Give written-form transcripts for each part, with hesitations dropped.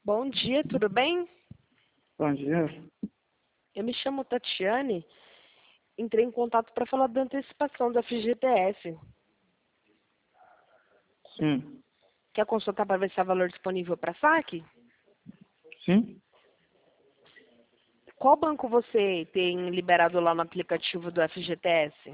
Bom dia, tudo bem? Bom dia. Eu me chamo Tatiane. Entrei em contato para falar da antecipação da FGTS. Sim. Quer consultar para ver se há valor disponível para saque? Sim? Qual banco você tem liberado lá no aplicativo do FGTS?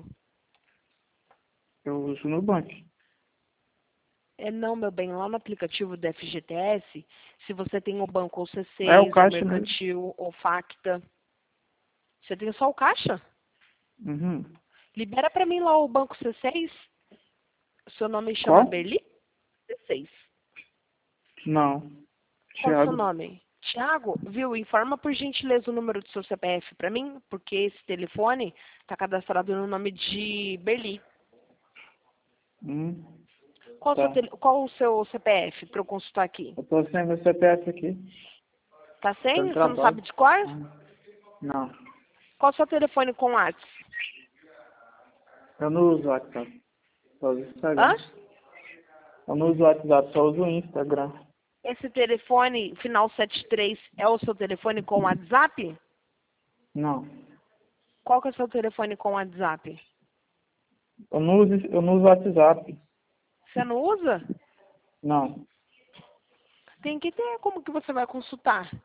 Eu uso no banco. Não, meu bem, lá no aplicativo do FGTS, se você tem o banco ou É o C6, ou caixa mesmo. Mercantil, ou Facta, você tem só o caixa? Uhum. Libera para mim lá o banco C6. Seu nome chama Qual? Berli? C6. Não. Qual o seu Thiago. nome? Tiago, viu? Informa por gentileza o número do seu CPF para mim, porque esse telefone está cadastrado no nome de Berli. Hum. Qual, Tá. qual o seu CPF para eu consultar aqui? Eu tô sem meu CPF aqui. Tá Tô sem? no Você não trabalho. sabe de cor? Não. Qual o seu telefone com WhatsApp? Eu não uso WhatsApp. Só uso Hã? Instagram. Eu não uso WhatsApp, só uso Instagram. Esse telefone, final 73, é o seu telefone com WhatsApp? Não. Qual que é o seu telefone com WhatsApp? Eu não uso WhatsApp. Você não usa? Não. Tem que ter. Como que você vai consultar?